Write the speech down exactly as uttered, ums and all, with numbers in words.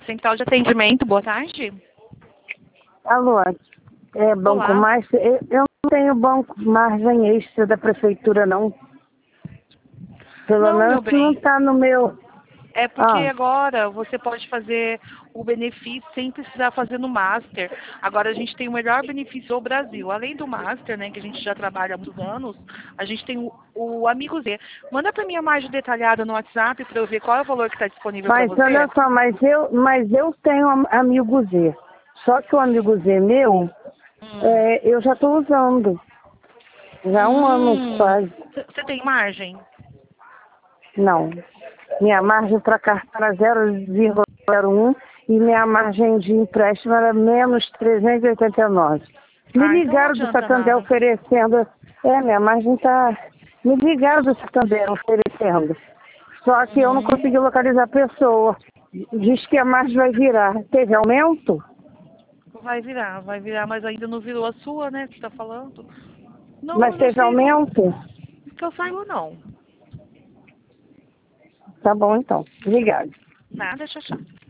Central de atendimento, boa tarde. Alô, é Banco Olá. Master? Eu, eu não tenho banco margem extra da prefeitura, não. Pelo Não, meu menos não bem. está no meu... É porque Ah, agora você pode fazer o benefício sem precisar fazer no Master. Agora a gente tem o melhor benefício do Brasil. Além do Master, né, que a gente já trabalha há muitos anos, a gente tem o, o Amigo Z. Manda para mim a margem detalhada no WhatsApp para eu ver qual é o valor que está disponível para mas você. olha só, mas eu, mas eu tenho am- Amigo Z. Só que o Amigo Z meu, Hum. é, eu já estou usando. Já há um ano Hum. quase. Você tem margem? Não. Minha margem para cartão era zero vírgula zero um e minha margem de empréstimo era menos trezentos e oitenta e nove. Me Ah, então não ligaram do adianta Santander nada. oferecendo. É, minha margem está. Me ligaram do Santander oferecendo. Só que eu não Hum. consegui localizar a pessoa. Diz que a margem vai virar. Teve aumento? Vai virar, vai virar, mas ainda não virou a sua, né, que você tá falando? Não, Mas eu não teve sei não. aumento? Que eu saiba não. Tá bom então. Obrigada. Nada, tchau, tchau.